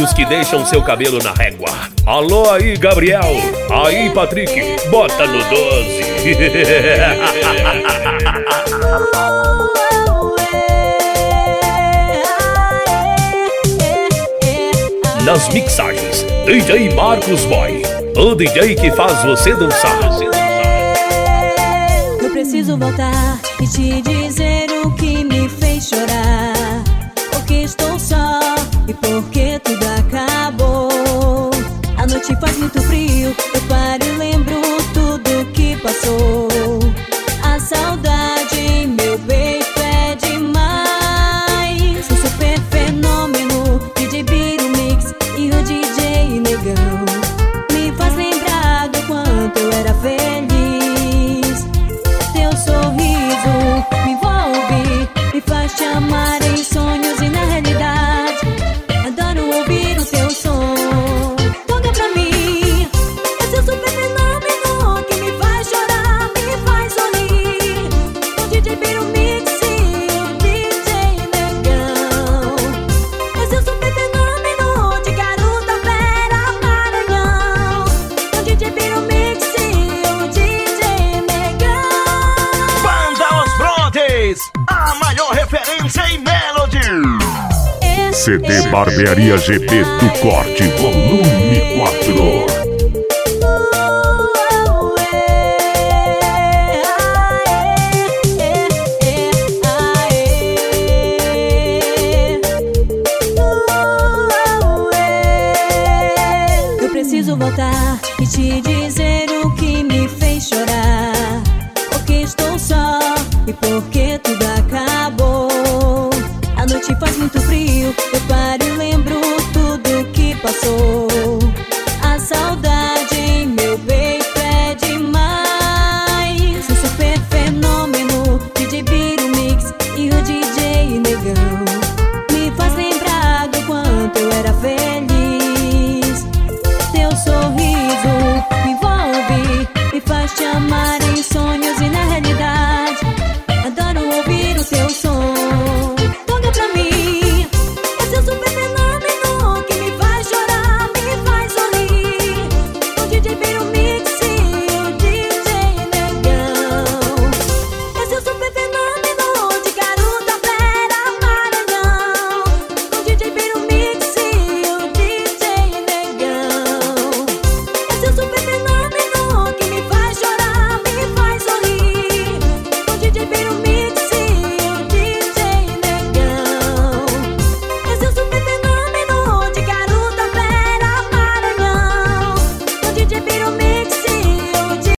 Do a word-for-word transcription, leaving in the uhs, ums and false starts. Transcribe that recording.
áudios que deixam seu cabelo na régua. Alô aí, Gabriel. Aí, Patrick, bota no doze. Nas mixagens, D J Marcos Boy, o D J que faz você dançar. Eu preciso voltar e te dizer o que me fez chorar. Porque estou só e porque tudo acabou. A noite faz muito frio, eu paro e lembro tudo que passou. A saudade, meu peito é demais. O super fenômeno D J Biro Mix e o D J Negão me faz lembrar do quanto eu era feliz. Teu sorriso me envolve, me faz te amar em sonhos e na realidade. Adoro ouvir o teu som. Toca pra mim, é seu super fenômeno que me faz chorar, me faz sorrir. O D J Biro Mix e o D J Negão. É seu super fenômeno de Garota Vera Maranhão. O D J Biro Mix e o D J Negão. Banda Os Brothers, a maior referência em Melody. C D Barbearia G P do Corte, volume quatro. Eu preciso voltar e te dizer